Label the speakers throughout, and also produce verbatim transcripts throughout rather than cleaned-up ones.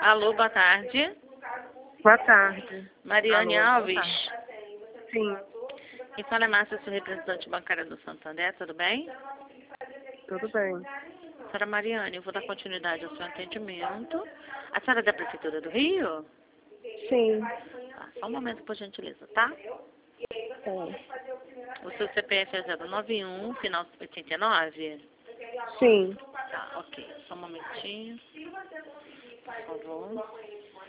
Speaker 1: Alô, boa tarde.
Speaker 2: Boa tarde.
Speaker 1: Mariane
Speaker 2: Alô,
Speaker 1: Alves.
Speaker 2: boa tarde. Sim,
Speaker 1: Quem fala é Márcia, sou representante bancária do Santander, tudo bem?
Speaker 2: tudo bem.
Speaker 1: Senhora Mariane, eu vou dar continuidade ao seu atendimento. A senhora é da Prefeitura do Rio?
Speaker 2: Sim,
Speaker 1: Tá, só um momento, por gentileza, tá?
Speaker 2: sim.
Speaker 1: O seu C P F é zero nove um, final oitenta e nove?
Speaker 2: Sim.
Speaker 1: Tá, ok. Só um momentinho, por favor.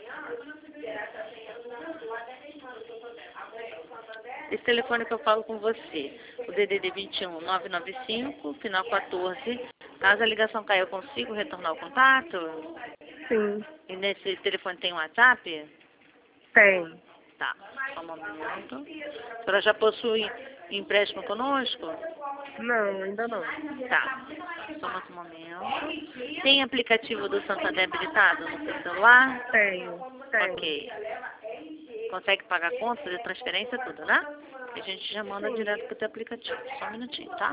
Speaker 1: Esse telefone que eu falo com você, o D D D vinte e um, nove nove cinco, final quatorze. Caso a ligação caia, eu consigo retornar o contato?
Speaker 2: Sim,
Speaker 1: E nesse telefone tem um WhatsApp?
Speaker 2: tem.
Speaker 1: Tá, só um momento. A senhora já possui empréstimo conosco?
Speaker 2: Não, ainda não.
Speaker 1: Tá, só mais um momento. Tem aplicativo do Santander habilitado no seu celular?
Speaker 2: Tenho, tenho.
Speaker 1: Ok. Consegue pagar conta, fazer transferência, tudo, né? A gente já manda direto pro teu aplicativo. Só um minutinho, tá?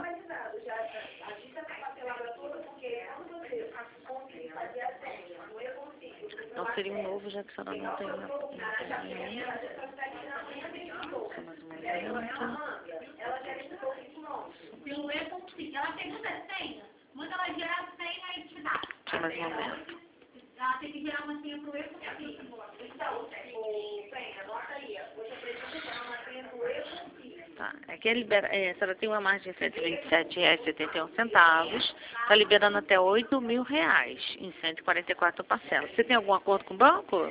Speaker 1: Não seria um novo, já que a senhora não tem, não tem nenhum. Só mais um momento.
Speaker 3: Não é possível. Ela tem muita senha. Manda ela gerar a senha e te dá.
Speaker 1: Só mais um momento.
Speaker 3: Ela tem que gerar uma senha pro erro.
Speaker 1: Tá, aqui é libera, é, a senhora tem uma margem de cento e vinte e sete reais e setenta e um centavos. Está liberando até oito mil reais em cento e quarenta e quatro parcelas. Você tem algum acordo com o banco?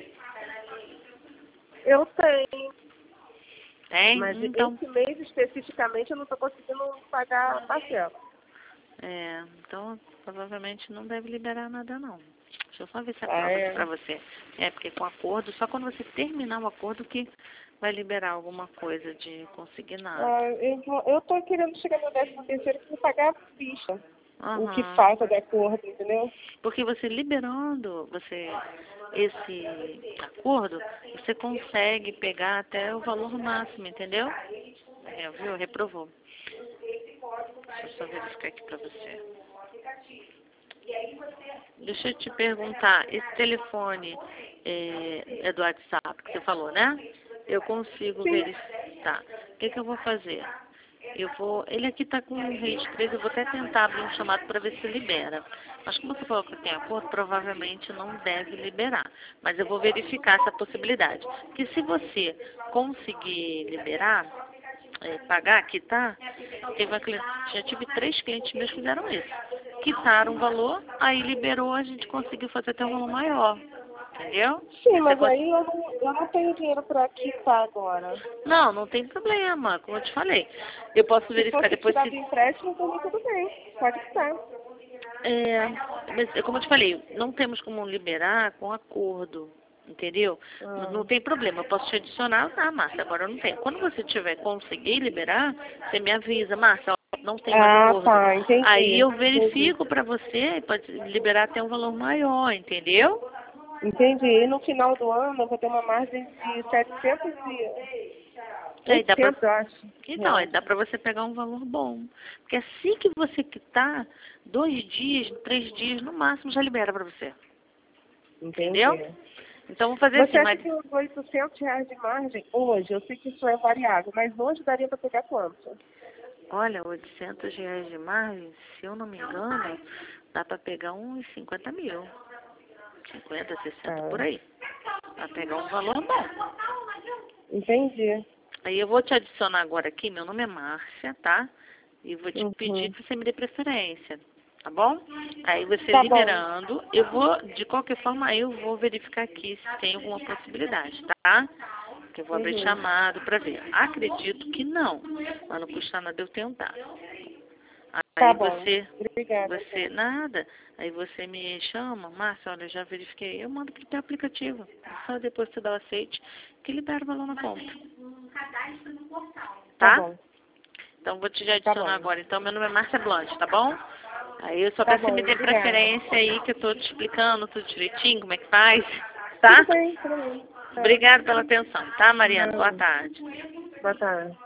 Speaker 2: Eu tenho,
Speaker 1: Tem?
Speaker 2: mas
Speaker 1: Então,
Speaker 2: esse mês especificamente eu não estou conseguindo pagar a parcela.
Speaker 1: é, então provavelmente não deve liberar nada não. Deixa eu só ver se
Speaker 2: Ah,
Speaker 1: aprova
Speaker 2: é?
Speaker 1: aqui pra você. É, porque com acordo, só quando você terminar o acordo que vai liberar alguma coisa de consignado.
Speaker 2: Ah, eu, vou- eu tô querendo chegar no décimo terceiro para pagar a ficha. O que
Speaker 1: Aham.
Speaker 2: falta de acordo, entendeu?
Speaker 1: Porque você liberando você esse acordo, você consegue pegar até o valor máximo, entendeu? É, viu? Reprovou. Deixa eu só verificar aqui pra você. Deixa eu te perguntar, esse telefone é, é do WhatsApp que você falou, né? Eu consigo
Speaker 2: Sim.
Speaker 1: verificar. O que que eu vou fazer? Eu vou, ele aqui está com rede três, eu vou até tentar abrir um chamado para ver se libera. Mas como você falou que tem acordo, provavelmente não deve liberar. Mas eu vou verificar essa possibilidade. Porque se você conseguir liberar, é, pagar, quitar, teve uma cliente, já tive três clientes meus que fizeram isso. Quitaram o valor, aí liberou, a gente conseguiu fazer até um valor maior. Entendeu?
Speaker 2: Sim,
Speaker 1: Você
Speaker 2: mas
Speaker 1: cons-
Speaker 2: aí eu não, eu não tenho dinheiro para quitar agora.
Speaker 1: Não, não tem problema, como eu te falei. Eu posso
Speaker 2: Se
Speaker 1: verificar
Speaker 2: fosse
Speaker 1: depois
Speaker 2: tirar
Speaker 1: se...
Speaker 2: do empréstimo, também tudo bem. Pode quitar.
Speaker 1: É, mas, é como eu te falei, não temos como liberar com acordo, entendeu? N- Não
Speaker 2: Ah,
Speaker 1: tem problema, eu posso te adicionar, tá, Márcia? Agora eu não tenho. Quando você tiver conseguir liberar, você me avisa, Márcia, ó, não tem mais
Speaker 2: ah
Speaker 1: acordo.
Speaker 2: tá, entendi.
Speaker 1: Aí eu
Speaker 2: Entendi.
Speaker 1: verifico pra você, pode liberar até um valor maior, entendeu?
Speaker 2: Entendi. E no final do ano eu vou ter uma margem de setecentos e
Speaker 1: Aí dá pra...
Speaker 2: oitocentos, eu acho.
Speaker 1: Então, aí
Speaker 2: reais.
Speaker 1: dá pra você pegar um valor bom. Porque assim que você quitar, dois dias, três dias, no máximo, já libera pra você.
Speaker 2: Entendi.
Speaker 1: Entendeu? Então, vamos fazer
Speaker 2: Você
Speaker 1: assim,
Speaker 2: acha
Speaker 1: mas...
Speaker 2: que os oitocentos reais de margem, hoje, eu sei que isso é variável, mas hoje daria para pegar quanto?
Speaker 1: Olha, oitocentos reais de margem, se eu não me engano, dá pra pegar uns cinquenta mil. cinquenta, sessenta, por
Speaker 2: Ah,
Speaker 1: aí. Pra pegar um valor bom.
Speaker 2: entendi.
Speaker 1: Aí eu vou te adicionar agora aqui, meu nome é Márcia, tá? E vou te
Speaker 2: Uhum.
Speaker 1: pedir que você me dê preferência, tá bom? Aí você
Speaker 2: Tá bom.
Speaker 1: liberando, eu vou, de qualquer forma, eu vou verificar aqui se tem alguma possibilidade, tá? Que eu vou abrir
Speaker 2: Uhum.
Speaker 1: chamado pra ver. Acredito que não, mas não custa nada eu tentar.
Speaker 2: Tá
Speaker 1: Aí
Speaker 2: bom.
Speaker 1: você,
Speaker 2: Obrigada.
Speaker 1: você, nada, aí você me chama, Márcia, olha, eu já verifiquei, eu mando pro teu aplicativo. Só depois você dá o aceite, que libera o valor na conta.
Speaker 3: Um cadastro no portal.
Speaker 2: Tá
Speaker 1: Tá?
Speaker 2: bom.
Speaker 1: Então vou te já
Speaker 2: Tá
Speaker 1: adicionar
Speaker 2: bom.
Speaker 1: agora. Então meu nome é Márcia Blanche, tá bom? Aí eu só
Speaker 2: Tá
Speaker 1: peço que
Speaker 2: bom,
Speaker 1: me dê
Speaker 2: obrigada.
Speaker 1: preferência aí, que eu tô te explicando tudo direitinho, como é que faz, tá?
Speaker 2: Tudo bem, tudo bem. Tá.
Speaker 1: Obrigada pela atenção, tá, Mariana? Boa tarde.
Speaker 2: Boa tarde.